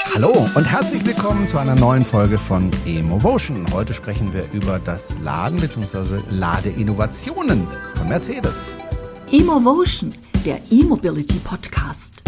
Hallo und herzlich willkommen zu einer neuen Folge von Emovotion. Heute sprechen wir über das Laden bzw. Ladeinnovationen von Mercedes. Emovotion, der E-Mobility Podcast.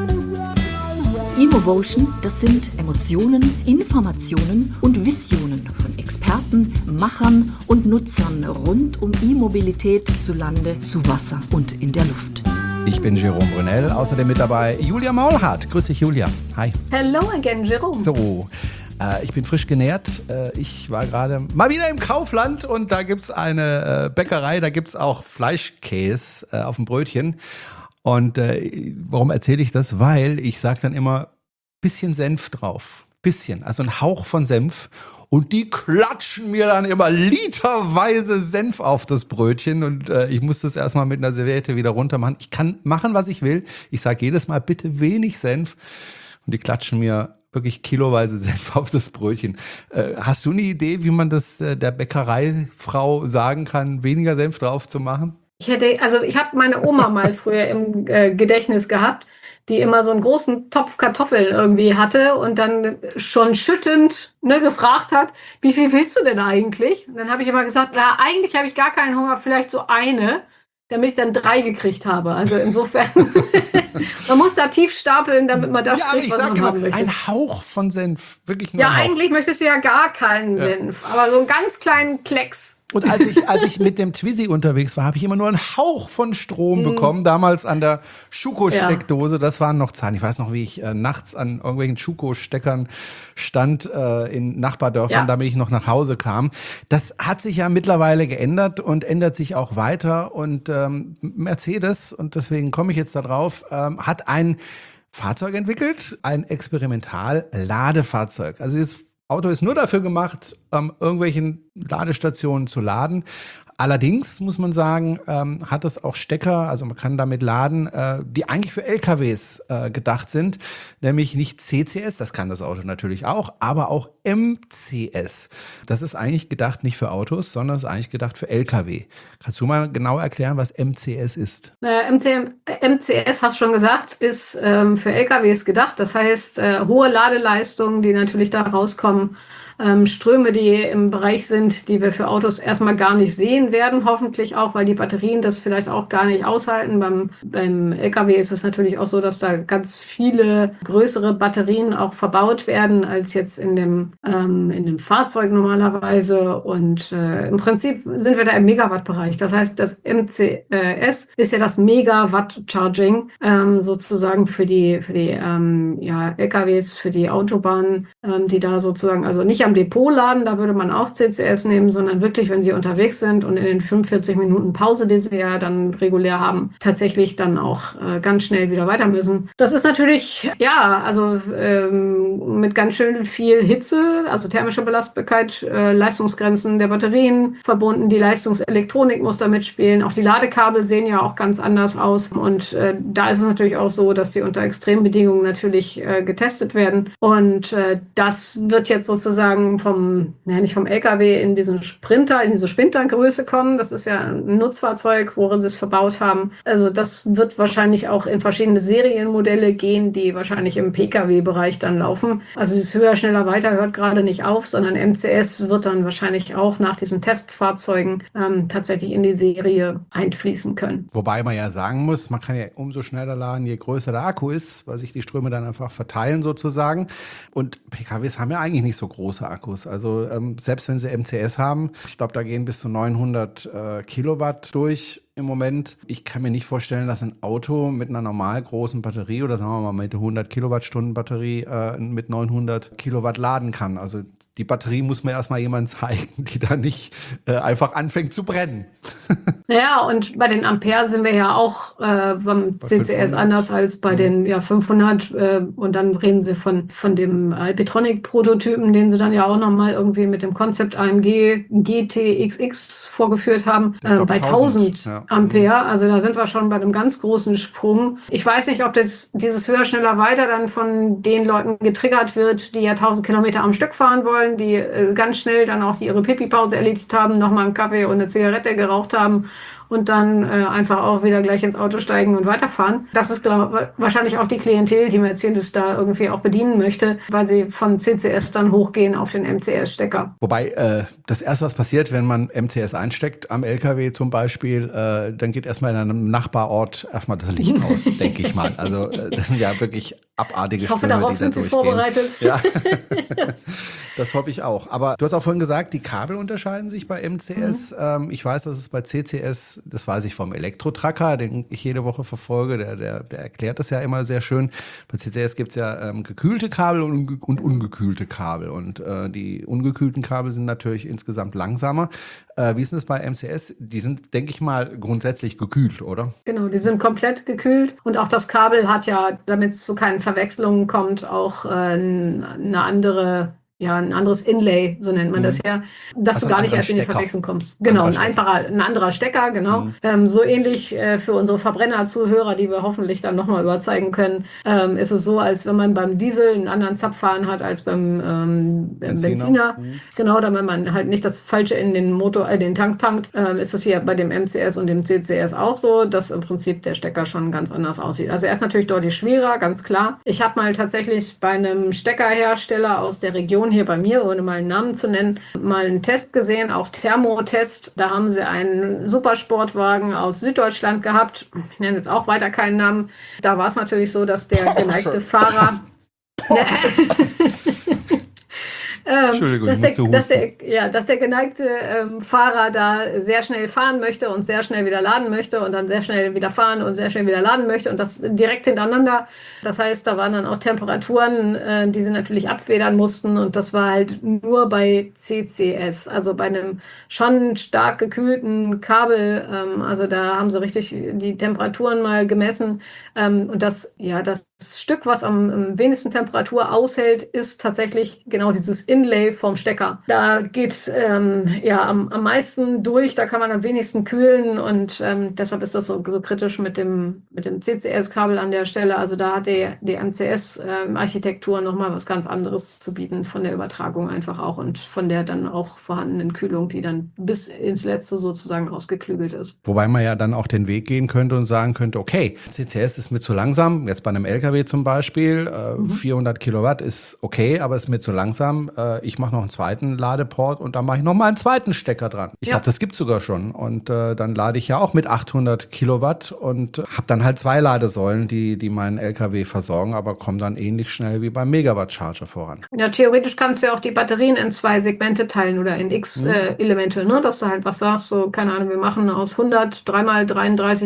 Emovotion, das sind Emotionen, Informationen und Visionen von Experten, Machern und Nutzern rund um E-Mobilität zu Lande, zu Wasser und in der Luft. Ich bin Jerome Brunel, außerdem mit dabei Julia Maulhardt. Grüß dich, Julia. Hi. Hello again, Jerome. So, ich bin frisch genährt. Ich war gerade mal wieder im Kaufland und da gibt es eine Bäckerei, da gibt es auch Fleischkäse auf dem Brötchen. Und warum erzähle ich das? Weil ich sage dann immer, bisschen Senf drauf. Bisschen, also ein Hauch von Senf. Und die klatschen mir dann immer literweise Senf auf das Brötchen und ich muss das erstmal mit einer Serviette wieder runter machen. Ich kann machen, was ich will. Ich sage jedes Mal bitte wenig Senf und die klatschen mir wirklich kiloweise Senf auf das Brötchen. Hast du eine Idee, wie man das der Bäckereifrau sagen kann, weniger Senf drauf zu machen? Ich habe meine Oma mal früher im Gedächtnis gehabt, die immer so einen großen Topf Kartoffeln irgendwie hatte und dann schon schüttend gefragt hat, wie viel willst du denn eigentlich? Und dann habe ich immer gesagt, na, eigentlich habe ich gar keinen Hunger, vielleicht so eine, damit ich dann 3 gekriegt habe. Also insofern, man muss da tief stapeln, damit man das kriegt, was man haben möchte. Ein Hauch von Senf, wirklich nur Ja, ein Hauch. eigentlich möchtest du ja gar keinen Senf, aber so einen ganz kleinen Klecks. Und als ich mit dem Twizy unterwegs war, habe ich immer nur einen Hauch von Strom bekommen. Damals an der Schuko-Steckdose. Das waren noch Zahlen. Ich weiß noch, wie ich nachts an irgendwelchen Schuko-Steckern stand in Nachbardörfern, damit ich noch nach Hause kam. Das hat sich ja mittlerweile geändert und ändert sich auch weiter. Und Mercedes, und deswegen komme ich jetzt da drauf, hat ein Fahrzeug entwickelt, ein Experimental-Ladefahrzeug. Also das Auto ist nur dafür gemacht, irgendwelchen Ladestationen zu laden. Allerdings muss man sagen, hat es auch Stecker, also man kann damit laden, die eigentlich für LKWs gedacht sind, nämlich nicht CCS, das kann das Auto natürlich auch, aber auch MCS. Das ist eigentlich gedacht nicht für Autos, sondern ist eigentlich gedacht für LKW. Kannst du mal genau erklären, was MCS ist? MCS, hast du schon gesagt, ist für LKWs gedacht. Das heißt, hohe Ladeleistungen, die natürlich da rauskommen, Ströme, die im Bereich sind, die wir für Autos erstmal gar nicht sehen werden, hoffentlich auch, weil die Batterien das vielleicht auch gar nicht aushalten. Beim LKW ist es natürlich auch so, dass da ganz viele größere Batterien auch verbaut werden, als jetzt in dem Fahrzeug normalerweise. Und im Prinzip sind wir da im Megawatt-Bereich. Das heißt, das MCS ist ja das Megawatt-Charging sozusagen für die LKWs, für die Autobahnen, die da sozusagen, also nicht am Depot laden, da würde man auch CCS nehmen, sondern wirklich, wenn sie unterwegs sind und in den 45 Minuten Pause, die sie ja dann regulär haben, tatsächlich dann auch ganz schnell wieder weiter müssen. Das ist natürlich, mit ganz schön viel Hitze, also thermische Belastbarkeit, Leistungsgrenzen der Batterien verbunden, die Leistungselektronik muss da mitspielen, auch die Ladekabel sehen ja auch ganz anders aus und da ist es natürlich auch so, dass die unter Extrembedingungen natürlich getestet werden und das wird jetzt sozusagen nicht vom LKW in diesen Sprinter, in diese Sprintergröße kommen. Das ist ja ein Nutzfahrzeug, worin sie es verbaut haben. Also das wird wahrscheinlich auch in verschiedene Serienmodelle gehen, die wahrscheinlich im Pkw-Bereich dann laufen. Also dieses höher, schneller, weiter hört gerade nicht auf, sondern MCS wird dann wahrscheinlich auch nach diesen Testfahrzeugen tatsächlich in die Serie einfließen können. Wobei man ja sagen muss, man kann ja umso schneller laden, je größer der Akku ist, weil sich die Ströme dann einfach verteilen sozusagen. Und PKWs haben ja eigentlich nicht so große Akkus. Also selbst wenn sie MCS haben, ich glaube, da gehen bis zu 900 Kilowatt durch im Moment. Ich kann mir nicht vorstellen, dass ein Auto mit einer normal großen Batterie oder sagen wir mal mit 100 Kilowattstunden Batterie mit 900 Kilowatt laden kann. Also die Batterie muss mir erstmal jemand zeigen, die da nicht einfach anfängt zu brennen. Ja, und bei den Ampere sind wir ja auch beim CCS 500. Anders als bei den 500. Und dann reden sie von dem Alpitronic-Prototypen, den sie dann ja auch nochmal irgendwie mit dem Concept AMG GTXX vorgeführt haben, bei 1000 Ampere. Also da sind wir schon bei einem ganz großen Sprung. Ich weiß nicht, ob dieses höher, schneller, weiter dann von den Leuten getriggert wird, die ja 1000 Kilometer am Stück fahren wollen, die ganz schnell dann auch ihre Pipi-Pause erledigt haben, nochmal einen Kaffee und eine Zigarette geraucht haben und dann einfach auch wieder gleich ins Auto steigen und weiterfahren. Das ist wahrscheinlich auch die Klientel, die Mercedes da irgendwie auch bedienen möchte, weil sie von CCS dann hochgehen auf den MCS-Stecker. Wobei das erste, was passiert, wenn man MCS einsteckt am LKW zum Beispiel, dann geht erstmal in einem Nachbarort erstmal das Licht aus, denke ich mal. Also das sind ja wirklich abartige Ströme, die da durchgehen. Sie vorbereitet. Ja, das hoffe ich auch. Aber du hast auch vorhin gesagt, die Kabel unterscheiden sich bei MCS. Ich weiß, dass es bei CCS, das weiß ich vom Elektro-Tracker, den ich jede Woche verfolge, der erklärt das ja immer sehr schön. Bei CCS gibt es ja gekühlte Kabel und ungekühlte Kabel. Und die ungekühlten Kabel sind natürlich insgesamt langsamer. Wie ist denn das bei MCS? Die sind, denke ich mal, grundsätzlich gekühlt, oder? Genau, die sind komplett gekühlt. Und auch das Kabel hat ja, damit es zu keinen Verwechslungen kommt, auch eine andere, ja, ein anderes Inlay, so nennt man das ja, dass Also du gar nicht erst in die Stecker. Verwechslung kommst. Genau, ein anderer Stecker, genau. So ähnlich für unsere Verbrenner-Zuhörer, die wir hoffentlich dann nochmal überzeugen können, ist es so, als wenn man beim Diesel einen anderen Zapfhahn hat als beim Benziner. Genau, damit man halt nicht das Falsche in den Motor, den Tank tankt, ist es hier bei dem MCS und dem CCS auch so, dass im Prinzip der Stecker schon ganz anders aussieht. Also er ist natürlich deutlich schwerer, ganz klar. Ich habe mal tatsächlich bei einem Steckerhersteller aus der Region hier bei mir, ohne mal einen Namen zu nennen, mal einen Test gesehen, auch Thermotest. Da haben sie einen Supersportwagen aus Süddeutschland gehabt. Ich nenne jetzt auch weiter keinen Namen. Da war es natürlich so, dass der geneigte Fahrer... Entschuldigung, dass der geneigte Fahrer da sehr schnell fahren möchte und sehr schnell wieder laden möchte und dann sehr schnell wieder fahren und sehr schnell wieder laden möchte und das direkt hintereinander. Das heißt, da waren dann auch Temperaturen, die sie natürlich abfedern mussten und das war halt nur bei CCS, also bei einem schon stark gekühlten Kabel. Also da haben sie richtig die Temperaturen mal gemessen und das Stück, was am wenigsten Temperatur aushält, ist tatsächlich genau dieses Inlay vom Stecker. Da geht am meisten durch, da kann man am wenigsten kühlen und deshalb ist das so kritisch mit dem CCS-Kabel an der Stelle. Also da hat die MCS-Architektur nochmal was ganz anderes zu bieten von der Übertragung einfach auch und von der dann auch vorhandenen Kühlung, die dann bis ins Letzte sozusagen ausgeklügelt ist. Wobei man ja dann auch den Weg gehen könnte und sagen könnte, okay, CCS ist mir zu langsam, jetzt bei einem LKW zum Beispiel, 400 Kilowatt ist okay, aber ist mir zu langsam. Ich mache noch einen zweiten Ladeport und dann mache ich noch mal einen zweiten Stecker dran. Ich glaube, das gibt es sogar schon. Und dann lade ich ja auch mit 800 Kilowatt und habe dann halt 2 Ladesäulen, die meinen LKW versorgen, aber kommen dann ähnlich schnell wie beim Megawatt-Charger voran. Ja, theoretisch kannst du ja auch die Batterien in 2 Segmente teilen oder in X-Elemente, ne? Dass du halt was sagst, so, keine Ahnung, wir machen aus 100 3 x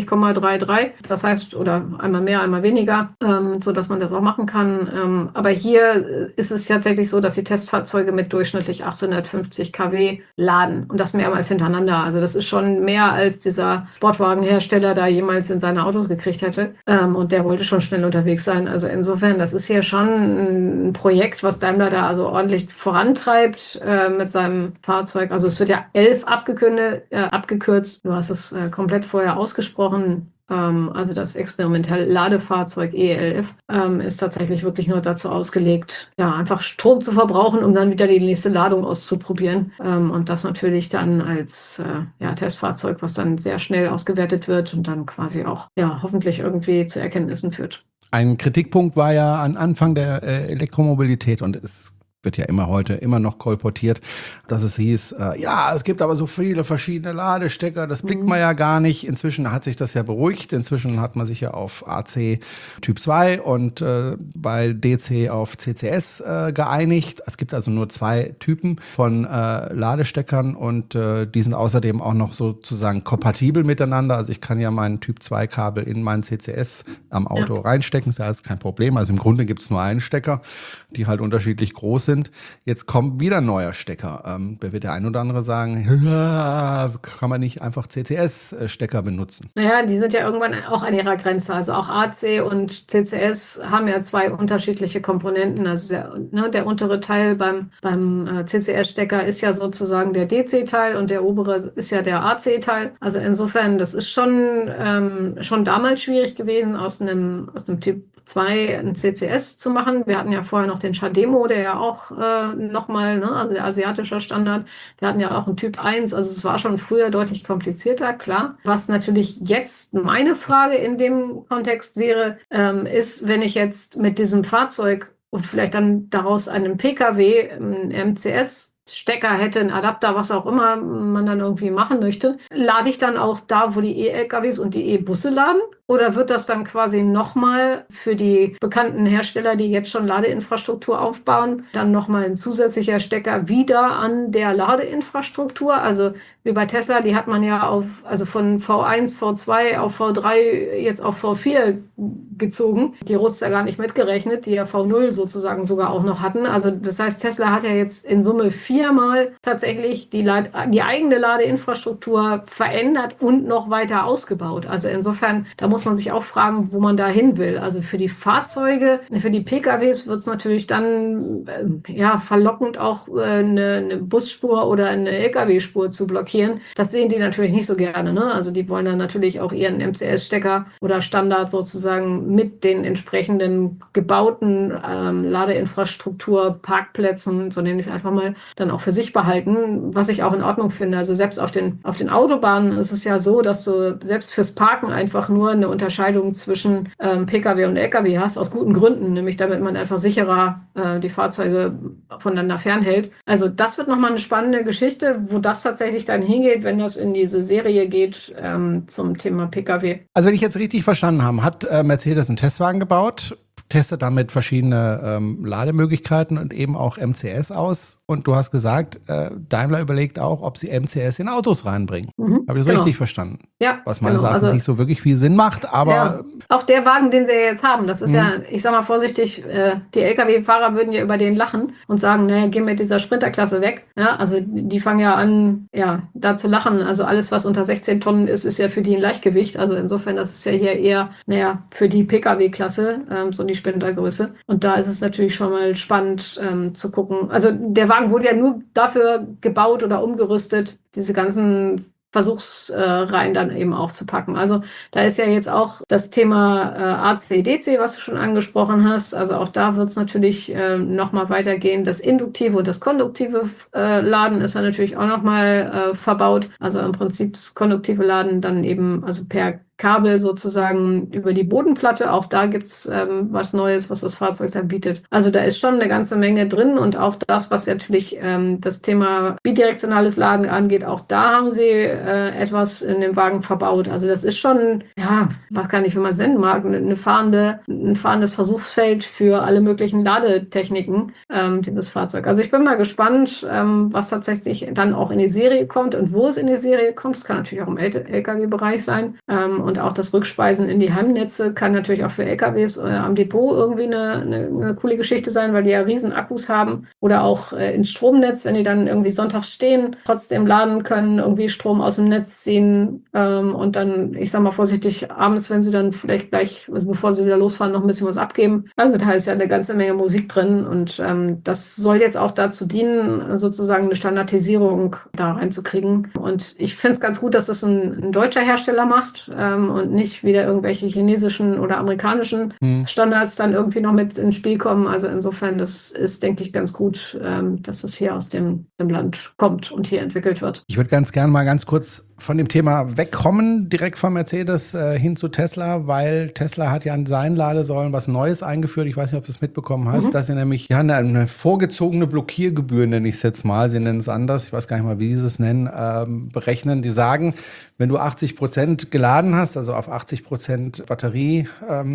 33,33. Das heißt, oder einmal mehr, einmal weniger, so dass man das auch machen kann. Aber hier ist es tatsächlich so, dass die Testfahrzeuge mit durchschnittlich 850 kW laden und das mehrmals hintereinander. Also das ist schon mehr, als dieser Sportwagenhersteller da jemals in seine Autos gekriegt hätte. Und der wollte schon schnell unterwegs sein. Also insofern, das ist hier schon ein Projekt, was Daimler da also ordentlich vorantreibt mit seinem Fahrzeug. Also es wird ja 11 abgekürzt. Du hast es komplett vorher ausgesprochen. Also das experimentelle Ladefahrzeug ELF ist tatsächlich wirklich nur dazu ausgelegt, ja, einfach Strom zu verbrauchen, um dann wieder die nächste Ladung auszuprobieren. Und das natürlich dann als Testfahrzeug, was dann sehr schnell ausgewertet wird und dann quasi auch hoffentlich irgendwie zu Erkenntnissen führt. Ein Kritikpunkt war ja am Anfang der Elektromobilität und es wird ja immer noch kolportiert, dass es hieß, es gibt aber so viele verschiedene Ladestecker, das blickt man ja gar nicht. Inzwischen hat sich das ja beruhigt. Inzwischen hat man sich ja auf AC Typ 2 und bei DC auf CCS geeinigt. Es gibt also nur 2 Typen von Ladesteckern und die sind außerdem auch noch sozusagen kompatibel miteinander. Also ich kann ja mein Typ 2 Kabel in mein CCS am Auto reinstecken, ist ja alles kein Problem. Also im Grunde gibt es nur einen Stecker, die halt unterschiedlich groß sind. Jetzt kommt wieder ein neuer Stecker. Da wird der ein oder andere sagen, kann man nicht einfach CCS-Stecker benutzen? Naja, die sind ja irgendwann auch an ihrer Grenze. Also auch AC und CCS haben ja 2 unterschiedliche Komponenten. Also der untere Teil beim CCS-Stecker ist ja sozusagen der DC-Teil und der obere ist ja der AC-Teil. Also insofern, das ist schon damals schwierig gewesen, aus einem Typ 2 ein CCS zu machen. Wir hatten ja vorher noch den CHAdeMO, der ja auch nochmal, ne, also der asiatische Standard. Wir hatten ja auch einen Typ 1, also es war schon früher deutlich komplizierter, klar. Was natürlich jetzt meine Frage in dem Kontext wäre, ist, wenn ich jetzt mit diesem Fahrzeug und vielleicht dann daraus einen PKW, einen MCS-Stecker hätte, einen Adapter, was auch immer man dann irgendwie machen möchte, lade ich dann auch da, wo die E-LKWs und die E-Busse laden? Oder wird das dann quasi nochmal für die bekannten Hersteller, die jetzt schon Ladeinfrastruktur aufbauen, dann nochmal ein zusätzlicher Stecker wieder an der Ladeinfrastruktur? Also wie bei Tesla, die hat man ja also von V1, V2 auf V3, jetzt auf V4 gezogen. Die Roadster gar nicht mitgerechnet, die ja V0 sozusagen sogar auch noch hatten. Also das heißt, Tesla hat ja jetzt in Summe 4-mal tatsächlich die eigene Ladeinfrastruktur verändert und noch weiter ausgebaut. Also insofern, da muss man sich auch fragen, wo man da hin will. Also für die Fahrzeuge, für die PKWs wird es natürlich dann verlockend auch eine Busspur oder eine LKW-Spur zu blockieren. Das sehen die natürlich nicht so gerne, ne? Also die wollen dann natürlich auch ihren MCS-Stecker oder Standard sozusagen mit den entsprechenden gebauten Ladeinfrastruktur, Parkplätzen, so nenne ich es einfach mal, dann auch für sich behalten, was ich auch in Ordnung finde. Also selbst auf den Autobahnen ist es ja so, dass du selbst fürs Parken einfach nur eine Unterscheidung zwischen Pkw und Lkw hast, aus guten Gründen, nämlich damit man einfach sicherer die Fahrzeuge voneinander fernhält. Also das wird nochmal eine spannende Geschichte, wo das tatsächlich dann hingeht, wenn das in diese Serie geht zum Thema Pkw. Also wenn ich jetzt richtig verstanden habe, hat Mercedes einen Testwagen gebaut, testet damit verschiedene Lademöglichkeiten und eben auch MCS aus. Und du hast gesagt, Daimler überlegt auch, ob sie MCS in Autos reinbringen. Habe ich das richtig verstanden? Ja. Was meines Erachtens nicht so wirklich viel Sinn macht, aber... Ja. Auch der Wagen, den sie jetzt haben, das ist ja, ich sag mal vorsichtig, die Lkw-Fahrer würden ja über den lachen und sagen, naja, geh mit dieser Sprinterklasse weg. Ja, also die fangen ja an, da zu lachen. Also alles, was unter 16 Tonnen ist, ist ja für die ein Leichtgewicht. Also insofern, das ist ja hier eher, für die Pkw-Klasse, so die Sprintergröße. Und da ist es natürlich schon mal spannend zu gucken. Also der Wagen wurde ja nur dafür gebaut oder umgerüstet, diese ganzen Versuchsreihen dann eben auch zu packen. Also da ist ja jetzt auch das Thema AC/DC, was du schon angesprochen hast. Also auch da wird es natürlich nochmal weitergehen. Das induktive und das konduktive Laden ist ja natürlich auch nochmal verbaut. Also im Prinzip das konduktive Laden dann eben also per Kabel sozusagen über die Bodenplatte. Auch da gibt's was Neues, was das Fahrzeug dann bietet. Also da ist schon eine ganze Menge drin und auch das, was natürlich das Thema bidirektionales Laden angeht, auch da haben sie etwas in dem Wagen verbaut. Also das ist schon, was kann ich, wie man es nennen mag, ein fahrendes Versuchsfeld für alle möglichen Ladetechniken, dieses Fahrzeug. Also ich bin mal gespannt, was tatsächlich dann auch in die Serie kommt und wo es in die Serie kommt. Das kann natürlich auch im Lkw-Bereich sein. Und auch das Rückspeisen in die Heimnetze kann natürlich auch für LKWs am Depot irgendwie eine coole Geschichte sein, weil die ja riesen Akkus haben. Oder auch ins Stromnetz, wenn die dann irgendwie sonntags stehen, trotzdem laden können, irgendwie Strom aus dem Netz ziehen und dann, ich sag mal vorsichtig, abends, wenn sie dann vielleicht gleich, also bevor sie wieder losfahren, noch ein bisschen was abgeben. Also da ist ja eine ganze Menge Musik drin und das soll jetzt auch dazu dienen, sozusagen eine Standardisierung da reinzukriegen. Und ich finde es ganz gut, dass das ein deutscher Hersteller macht. Und nicht wieder irgendwelche chinesischen oder amerikanischen Standards dann irgendwie noch mit ins Spiel kommen. Also insofern, das ist, denke ich, ganz gut, dass das hier aus dem Land kommt und hier entwickelt wird. Ich würde ganz gerne mal ganz kurz von dem Thema wegkommen, direkt von Mercedes hin zu Tesla, weil Tesla hat ja an seinen Ladesäulen was Neues eingeführt. Ich weiß nicht, ob du es mitbekommen hast, dass sie nämlich eine vorgezogene Blockiergebühr, nenne ich es jetzt mal, sie nennen es anders, ich weiß gar nicht mal, wie sie es nennen, berechnen. Die sagen, wenn du 80% geladen hast, also auf 80% Batterie,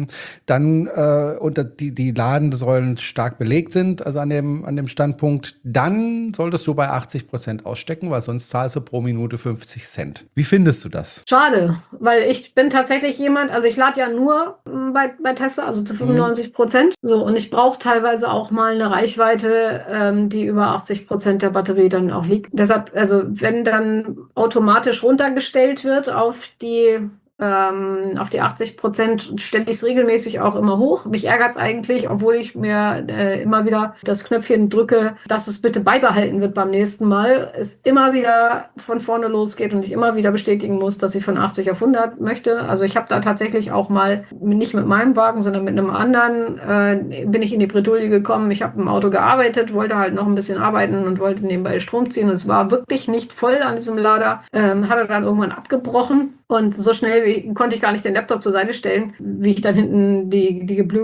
dann und die Ladesäulen stark belegt sind, also an dem Standpunkt, dann solltest du bei 80% ausstecken, weil sonst zahlst du pro Minute 50 Cent. Wie findest du das? Schade, weil ich bin tatsächlich jemand, also ich lade ja nur bei Tesla, also zu 95%. So, und ich brauche teilweise auch mal eine Reichweite, die über 80% der Batterie dann auch liegt. Deshalb, also wenn dann automatisch runtergestellt wird auf die Auf die 80% stelle ich es regelmäßig auch immer hoch. Mich ärgert es eigentlich, obwohl ich mir immer wieder das Knöpfchen drücke, dass es bitte beibehalten wird beim nächsten Mal. Es immer wieder von vorne losgeht und ich immer wieder bestätigen muss, dass ich von 80 auf 100 möchte. Also ich habe da tatsächlich auch mal, nicht mit meinem Wagen, sondern mit einem anderen, bin ich in die Bredouille gekommen. Ich habe im Auto gearbeitet, wollte halt noch ein bisschen arbeiten und wollte nebenbei Strom ziehen. Es war wirklich nicht voll an diesem Lader. Hat er dann irgendwann abgebrochen. Und so schnell konnte ich gar nicht den Laptop zur Seite stellen, wie ich dann hinten die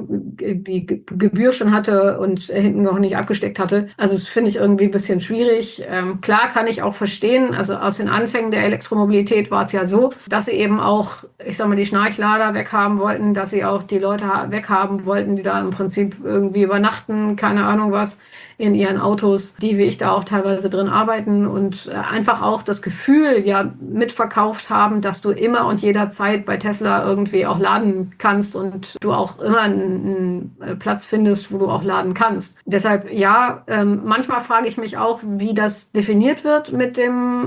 Gebühr schon hatte und hinten noch nicht abgesteckt hatte. Also das finde ich irgendwie ein bisschen schwierig. Klar kann ich auch verstehen, also aus den Anfängen der Elektromobilität war es ja so, dass sie eben auch, ich sag mal, die Schnarchlader weghaben wollten, dass sie auch die Leute weghaben wollten, die da im Prinzip irgendwie übernachten, keine Ahnung was, in ihren Autos, die wie ich da auch teilweise drin arbeiten und einfach auch das Gefühl ja mitverkauft haben, dass du immer und jederzeit bei Tesla irgendwie auch laden kannst und du auch immer einen Platz findest, wo du auch laden kannst. Deshalb ja, manchmal frage ich mich auch, wie das definiert wird mit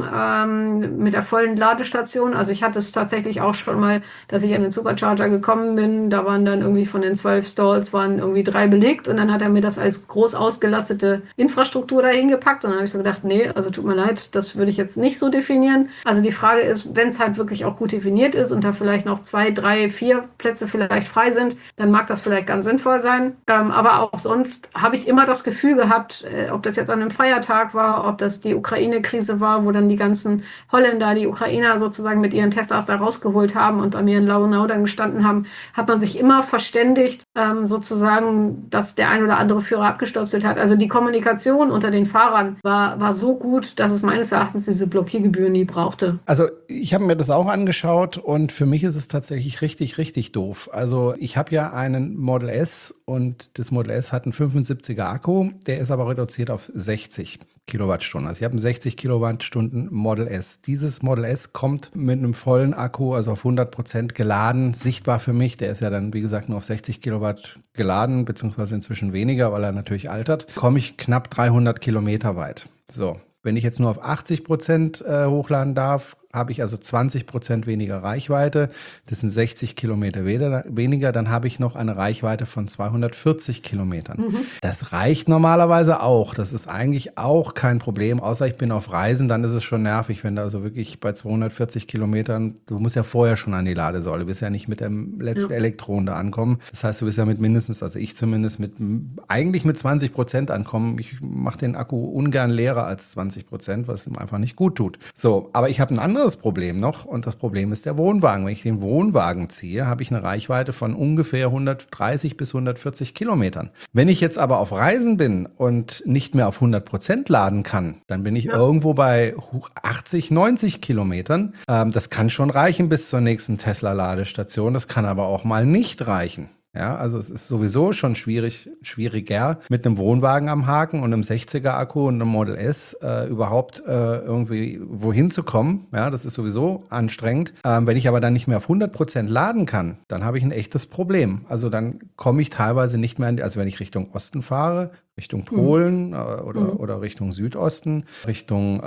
mit der vollen Ladestation. Also ich hatte es tatsächlich auch schon mal, dass ich an den Supercharger gekommen bin. Da waren dann irgendwie von den 12 Stalls waren irgendwie 3 belegt und dann hat er mir das als groß ausgelastete Infrastruktur dahin gepackt und dann habe ich so gedacht, nee, also tut mir leid, das würde ich jetzt nicht so definieren. Also die Frage ist, wenn es halt wirklich auch gut definiert ist und da vielleicht noch 2, 3, 4 Plätze vielleicht frei sind, dann mag das vielleicht ganz sinnvoll sein. Aber auch sonst habe ich immer das Gefühl gehabt, ob das jetzt an einem Feiertag war, ob das die Ukraine-Krise war, wo dann die ganzen Holländer, die Ukrainer sozusagen mit ihren Teslas da rausgeholt haben und bei mir in Launau dann gestanden haben, hat man sich immer verständigt, sozusagen, dass der ein oder andere Führer abgestopselt hat. Also die Kommunikation unter den Fahrern war so gut, dass es meines Erachtens diese Blockiergebühr nie brauchte. Also ich habe mir das auch angeschaut und für mich ist es tatsächlich richtig, richtig doof. Also ich habe ja einen Model S und das Model S hat einen 75er Akku, der ist aber reduziert auf 60 Kilowattstunden. Also ich habe einen 60 Kilowattstunden Model S. Dieses Model S kommt mit einem vollen Akku, also auf 100% geladen, sichtbar für mich. Der ist ja dann, wie gesagt, nur auf 60 Kilowatt geladen, beziehungsweise inzwischen weniger, weil er natürlich altert, komme ich knapp 300 Kilometer weit. So, wenn ich jetzt nur auf 80% hochladen darf, habe ich also 20% weniger Reichweite. Das sind 60 Kilometer weniger. Dann habe ich noch eine Reichweite von 240 Kilometern. Das reicht normalerweise auch. Das ist eigentlich auch kein Problem, außer ich bin auf Reisen. Dann ist es schon nervig, wenn du also wirklich bei 240 Kilometern, du musst ja vorher schon an die Ladesäule, du bist ja nicht mit dem letzten Elektron da ankommen. Das heißt, du bist ja mit mindestens, also ich zumindest, eigentlich mit 20% ankommen. Ich mache den Akku ungern leerer als 20%, was ihm einfach nicht gut tut. So, aber ich habe ein anderes Problem noch und das Problem ist der Wohnwagen. Wenn ich den Wohnwagen ziehe, habe ich eine Reichweite von ungefähr 130 bis 140 Kilometern. Wenn ich jetzt aber auf Reisen bin und nicht mehr auf 100% laden kann, dann bin ich irgendwo bei 80, 90 Kilometern. Das kann schon reichen bis zur nächsten Tesla-Ladestation. Das kann aber auch mal nicht reichen. Ja, also es ist sowieso schon schwieriger mit einem Wohnwagen am Haken und einem 60er Akku und einem Model S überhaupt irgendwie wohin zu kommen. Ja, das ist sowieso anstrengend. Wenn ich aber dann nicht mehr auf 100% laden kann, dann habe ich ein echtes Problem. Also dann komme ich teilweise nicht mehr also wenn ich Richtung Osten fahre, Richtung Polen oder Richtung Südosten, Richtung,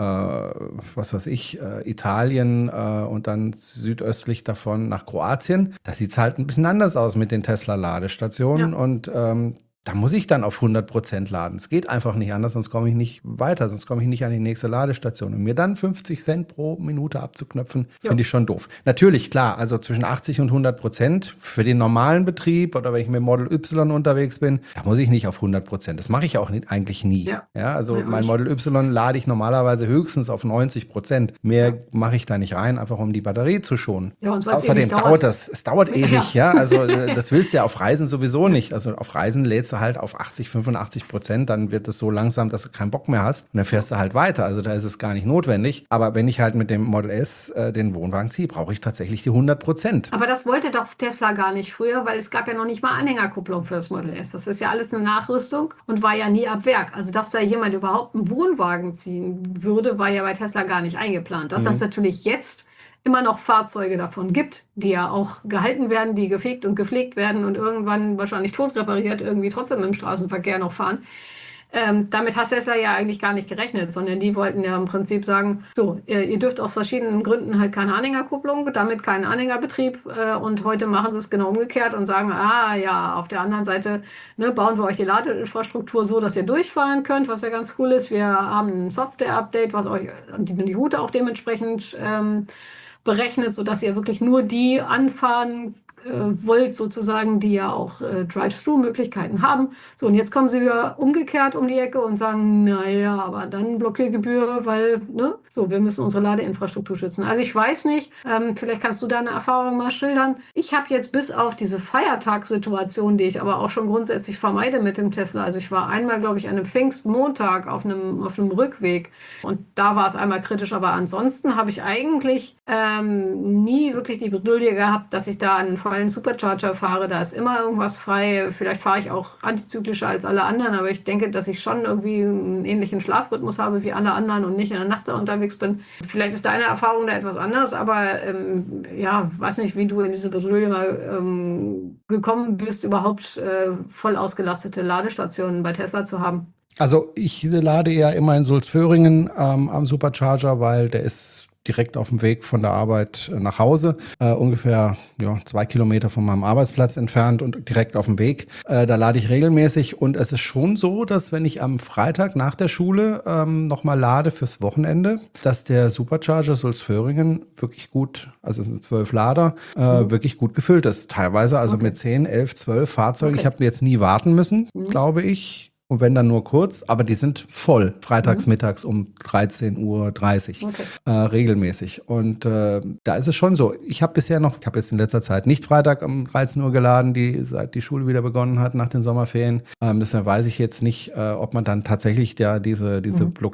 was weiß ich, Italien und dann südöstlich davon nach Kroatien. Da sieht es halt ein bisschen anders aus mit den Tesla-Ladestationen und da muss ich dann auf 100% laden. Es geht einfach nicht anders, sonst komme ich nicht weiter, sonst komme ich nicht an die nächste Ladestation. Und mir dann 50 Cent pro Minute abzuknöpfen, finde ich schon doof. Natürlich, klar, also zwischen 80 und 100% für den normalen Betrieb oder wenn ich mit Model Y unterwegs bin, da muss ich nicht auf 100%. Das mache ich auch eigentlich nie. Ja, also mein Model Y lade ich normalerweise höchstens auf 90%. Mehr mache ich da nicht rein, einfach um die Batterie zu schonen. Ja, und außerdem dauert es dauert ewig, also das willst du ja auf Reisen sowieso nicht. Also auf Reisen lädst du halt auf 80, 85%, dann wird es so langsam, dass du keinen Bock mehr hast und dann fährst du halt weiter. Also da ist es gar nicht notwendig. Aber wenn ich halt mit dem Model S den Wohnwagen ziehe, brauche ich tatsächlich die 100%. Aber das wollte doch Tesla gar nicht früher, weil es gab ja noch nicht mal Anhängerkupplung für das Model S. Das ist ja alles eine Nachrüstung und war ja nie ab Werk. Also dass da jemand überhaupt einen Wohnwagen ziehen würde, war ja bei Tesla gar nicht eingeplant. Dass das natürlich jetzt immer noch Fahrzeuge davon gibt, die ja auch gehalten werden, die gefegt und gepflegt werden und irgendwann wahrscheinlich tot repariert irgendwie trotzdem im Straßenverkehr noch fahren. Damit hat Tesla ja eigentlich gar nicht gerechnet, sondern die wollten ja im Prinzip sagen, so, ihr dürft aus verschiedenen Gründen halt keine Anhängerkupplung, damit keinen Anhängerbetrieb. Und heute machen sie es genau umgekehrt und sagen, ja, auf der anderen Seite bauen wir euch die Ladeinfrastruktur so, dass ihr durchfahren könnt, was ja ganz cool ist. Wir haben ein Software-Update, was euch die Route auch dementsprechend berechnet, sodass ihr wirklich nur die anfahren wollt, sozusagen, die ja auch Drive-Thru-Möglichkeiten haben. So, und jetzt kommen sie wieder umgekehrt um die Ecke und sagen, naja, aber dann Blockiergebühr, weil, so, wir müssen unsere Ladeinfrastruktur schützen. Also ich weiß nicht, vielleicht kannst du deine Erfahrung mal schildern. Ich habe jetzt bis auf diese Feiertagssituation, die ich aber auch schon grundsätzlich vermeide mit dem Tesla. Also ich war einmal, glaube ich, an einem Pfingstmontag auf einem Rückweg und da war es einmal kritisch, aber ansonsten habe ich eigentlich nie wirklich die Bredouille gehabt, dass ich da einen vollen Supercharger fahre. Da ist immer irgendwas frei. Vielleicht fahre ich auch antizyklischer als alle anderen, aber ich denke, dass ich schon irgendwie einen ähnlichen Schlafrhythmus habe wie alle anderen und nicht in der Nacht da unterwegs bin. Vielleicht ist deine Erfahrung da etwas anders, aber weiß nicht, wie du in diese Bredouille mal gekommen bist, überhaupt voll ausgelastete Ladestationen bei Tesla zu haben. Also ich lade eher immer in Sulzföhringen am Supercharger, weil der ist direkt auf dem Weg von der Arbeit nach Hause, ungefähr 2 Kilometer von meinem Arbeitsplatz entfernt und direkt auf dem Weg. Da lade ich regelmäßig und es ist schon so, dass wenn ich am Freitag nach der Schule nochmal lade fürs Wochenende, dass der Supercharger Sulzföhringen wirklich gut, also es sind 12 Lader, wirklich gut gefüllt ist. Teilweise also mit 10, 11, 12 Fahrzeugen. Ich habe jetzt nie warten müssen, glaube ich. Und wenn dann nur kurz, aber die sind voll, freitags mittags um 13:30 Uhr, regelmäßig. Und da ist es schon so. Ich habe jetzt in letzter Zeit nicht Freitag um 13 Uhr geladen, seit die Schule wieder begonnen hat nach den Sommerferien. Deshalb weiß ich jetzt nicht, ob man dann tatsächlich diese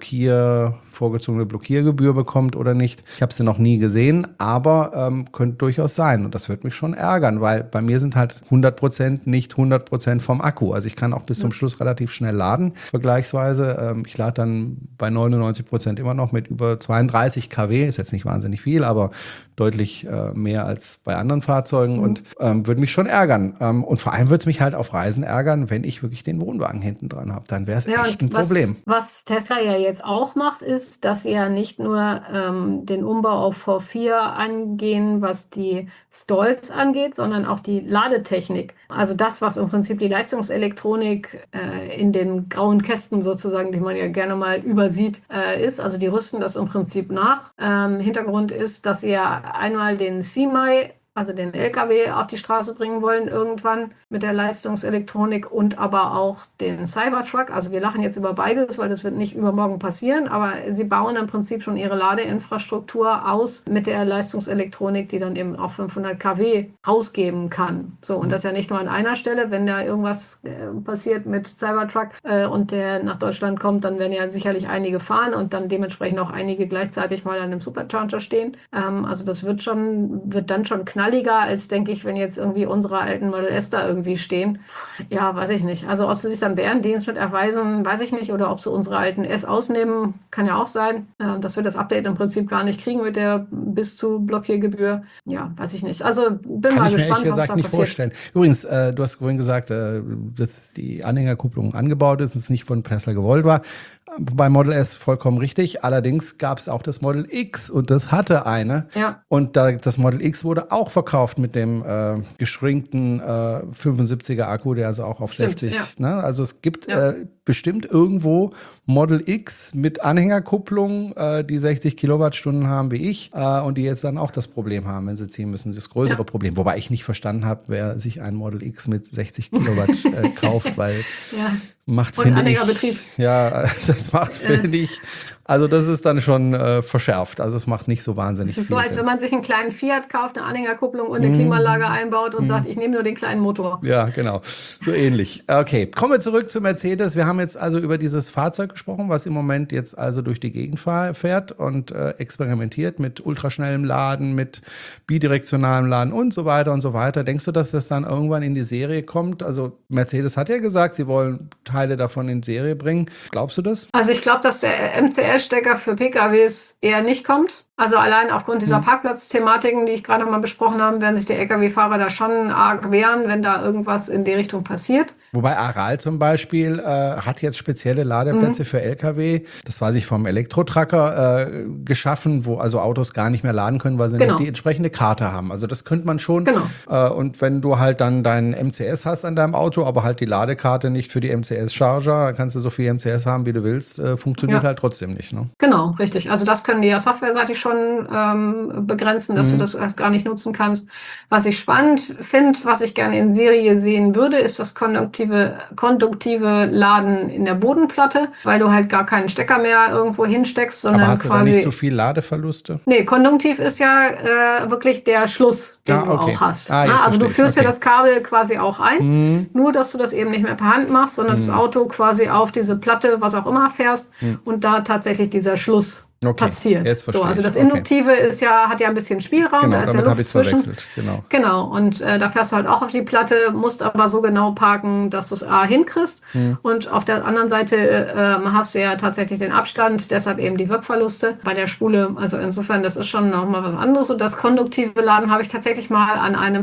vorgezogene Blockiergebühr bekommt oder nicht. Ich habe sie noch nie gesehen, aber könnte durchaus sein. Und das wird mich schon ärgern, weil bei mir sind halt 100% nicht 100% vom Akku. Also ich kann auch bis zum Schluss relativ schnell laden, vergleichsweise. Ich lade dann bei 99% immer noch mit über 32 kW. Ist jetzt nicht wahnsinnig viel, aber deutlich mehr als bei anderen Fahrzeugen und würde mich schon ärgern. Und vor allem würde es mich halt auf Reisen ärgern, wenn ich wirklich den Wohnwagen hinten dran habe. Dann wäre es echt ein Problem. Was Tesla ja jetzt auch macht, ist, dass sie ja nicht nur den Umbau auf V4 angehen, was die Stalls angeht, sondern auch die Ladetechnik. Also das, was im Prinzip die Leistungselektronik in den grauen Kästen sozusagen, die man ja gerne mal übersieht, ist. Also die rüsten das im Prinzip nach. Hintergrund ist, dass sie ja einmal den Semi, also den LKW, auf die Straße bringen wollen irgendwann mit der Leistungselektronik und aber auch den Cybertruck. Also wir lachen jetzt über beides, weil das wird nicht übermorgen passieren, aber sie bauen im Prinzip schon ihre Ladeinfrastruktur aus mit der Leistungselektronik, die dann eben auch 500 kW rausgeben kann. So, und das ja nicht nur an einer Stelle, wenn da irgendwas passiert mit Cybertruck und der nach Deutschland kommt, dann werden ja sicherlich einige fahren und dann dementsprechend auch einige gleichzeitig mal an dem Supercharger stehen. Also das wird dann schon knalliger, als denke ich, wenn jetzt irgendwie unsere alten Model S da irgendwie stehen. Ja, weiß ich nicht. Also ob sie sich dann Bärendienst mit erweisen, weiß ich nicht. Oder ob sie unsere alten S ausnehmen, kann ja auch sein. Dass wir das Update im Prinzip gar nicht kriegen mit der bis zu Blockiergebühr. Ja, weiß ich nicht. Also bin mal gespannt, was da passiert. Kann ich mir ehrlich gesagt nicht vorstellen. Übrigens, du hast vorhin gesagt, dass die Anhängerkupplung angebaut ist, es nicht von Tesla gewollt war. Bei Model S vollkommen richtig. Allerdings gab es auch das Model X und das hatte eine. Ja. Und das Model X wurde auch verkauft mit dem geschränkten 75er Akku, der also auch auf 60. Ja. Ne? Also es gibt bestimmt irgendwo Model X mit Anhängerkupplung, die 60 Kilowattstunden haben wie ich und die jetzt dann auch das Problem haben, wenn sie ziehen müssen, das größere Problem. Wobei ich nicht verstanden habe, wer sich ein Model X mit 60 Kilowatt kauft, weil macht, finde ich, das macht, finde ich, also das ist dann schon verschärft. Also es macht nicht so wahnsinnig viel. Es ist so, als wenn man sich einen kleinen Fiat kauft, eine Anhängerkupplung und eine Klimaanlage einbaut und sagt, ich nehme nur den kleinen Motor. Ja, genau. So ähnlich. Okay, kommen wir zurück zu Mercedes. Wir haben jetzt also über dieses Fahrzeug gesprochen, was im Moment jetzt also durch die Gegend fährt und experimentiert mit ultraschnellem Laden, mit bidirektionalem Laden und so weiter und so weiter. Denkst du, dass das dann irgendwann in die Serie kommt? Also Mercedes hat ja gesagt, sie wollen Teile davon in Serie bringen. Glaubst du das? Also ich glaube, dass der MCL-Stecker für PKWs eher nicht kommt. Also allein aufgrund dieser Parkplatzthematiken, die ich gerade noch mal besprochen habe, werden sich die Lkw-Fahrer da schon arg wehren, wenn da irgendwas in die Richtung passiert. Wobei Aral zum Beispiel hat jetzt spezielle Ladeplätze für Lkw. Das weiß ich vom Elektro-Tracker geschaffen, wo also Autos gar nicht mehr laden können, weil sie nicht die entsprechende Karte haben. Also das könnte man schon. Genau. Und wenn du halt dann deinen MCS hast an deinem Auto, aber halt die Ladekarte nicht für die MCS-Charger, dann kannst du so viel MCS haben, wie du willst, funktioniert halt trotzdem nicht. Ne? Genau, richtig. Also das können die ja softwareseitig schon begrenzen, dass du das erst gar nicht nutzen kannst. Was ich spannend finde, was ich gerne in Serie sehen würde, ist das konduktive Laden in der Bodenplatte, weil du halt gar keinen Stecker mehr irgendwo hinsteckst, sondern aber hast du quasi da nicht zu viel Ladeverluste? Nee, konduktiv ist ja wirklich der Schluss, den du auch hast. Also du führst ja das Kabel quasi auch ein, nur dass du das eben nicht mehr per Hand machst, sondern das Auto quasi auf diese Platte, was auch immer fährst und da tatsächlich dieser Schluss passiert. Jetzt verstehe also das Induktive hat ja ein bisschen Spielraum, da ist ja Luft zwischen. Genau, und da fährst du halt auch auf die Platte, musst aber so genau parken, dass du es A hinkriegst und auf der anderen Seite hast du ja tatsächlich den Abstand, deshalb eben die Wirkverluste bei der Spule. Also insofern, das ist schon nochmal was anderes. Und das konduktive Laden habe ich tatsächlich mal an einem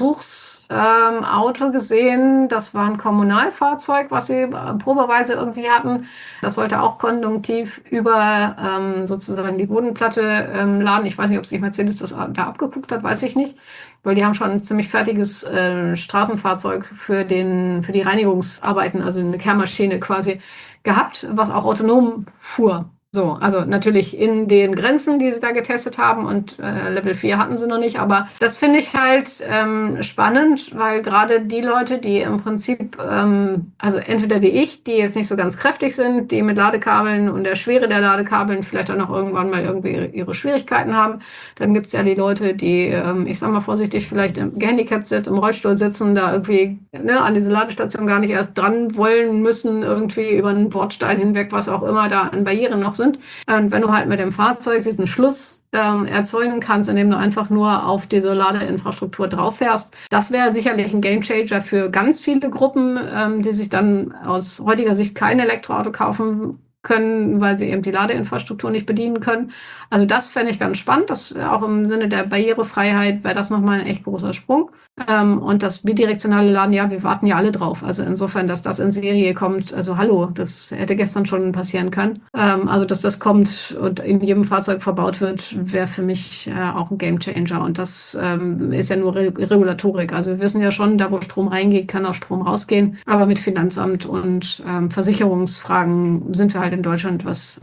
Auto gesehen. Das war ein Kommunalfahrzeug, was sie probeweise irgendwie hatten. Das sollte auch konduktiv über sozusagen die Bodenplatte laden. Ich weiß nicht, ob sich Mercedes das da abgeguckt hat, weiß ich nicht. Weil die haben schon ein ziemlich fertiges Straßenfahrzeug für die Reinigungsarbeiten, also eine Kehrmaschine quasi gehabt, was auch autonom fuhr. So, also natürlich in den Grenzen, die sie da getestet haben und Level 4 hatten sie noch nicht, aber das finde ich halt spannend, weil gerade die Leute, die im Prinzip, also entweder wie ich, die jetzt nicht so ganz kräftig sind, die mit Ladekabeln und der Schwere der Ladekabeln vielleicht auch noch irgendwann mal irgendwie ihre Schwierigkeiten haben, dann gibt es ja die Leute, die, ich sag mal vorsichtig, vielleicht gehandicapt sind, im Rollstuhl sitzen, da irgendwie an diese Ladestation gar nicht erst dran wollen müssen, irgendwie über einen Bordstein hinweg, was auch immer da an Barrieren noch sind. Und wenn du halt mit dem Fahrzeug diesen Schluss erzeugen kannst, indem du einfach nur auf diese Ladeinfrastruktur drauf fährst, das wäre sicherlich ein Gamechanger für ganz viele Gruppen, die sich dann aus heutiger Sicht kein Elektroauto kaufen können, weil sie eben die Ladeinfrastruktur nicht bedienen können. Also das fände ich ganz spannend. Das auch im Sinne der Barrierefreiheit wäre das nochmal ein echt großer Sprung. Und das bidirektionale Laden, ja, wir warten ja alle drauf. Also insofern, dass das in Serie kommt, also hallo, das hätte gestern schon passieren können. Also dass das kommt und in jedem Fahrzeug verbaut wird, wäre für mich auch ein Gamechanger. Und das ist ja nur Regulatorik. Also wir wissen ja schon, da wo Strom reingeht, kann auch Strom rausgehen. Aber mit Finanzamt und Versicherungsfragen sind wir halt in Deutschland was,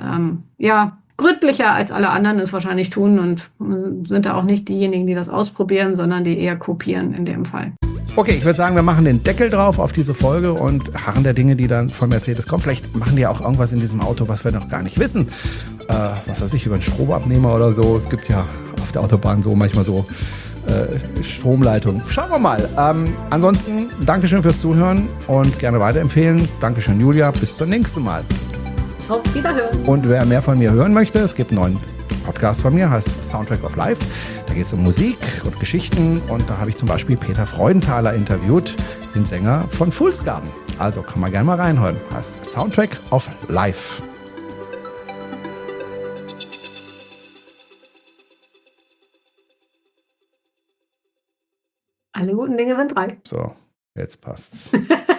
gründlicher als alle anderen es wahrscheinlich tun und sind da auch nicht diejenigen, die das ausprobieren, sondern die eher kopieren in dem Fall. Okay, ich würde sagen, wir machen den Deckel drauf auf diese Folge und harren der Dinge, die dann von Mercedes kommen. Vielleicht machen die ja auch irgendwas in diesem Auto, was wir noch gar nicht wissen. Was weiß ich, über einen Stromabnehmer oder so. Es gibt ja auf der Autobahn so manchmal so Stromleitung. Schauen wir mal. Ansonsten, Dankeschön fürs Zuhören und gerne weiterempfehlen. Dankeschön, Julia. Bis zum nächsten Mal. Auf Wiederhören. Und wer mehr von mir hören möchte, es gibt einen neuen Podcast von mir, heißt Soundtrack of Life. Da geht es um Musik und Geschichten und da habe ich zum Beispiel Peter Freudenthaler interviewt, den Sänger von Fool's Garden. Also kann man gerne mal reinhören. Heißt Soundtrack of Life. Alle guten Dinge sind 3. So, jetzt passt's.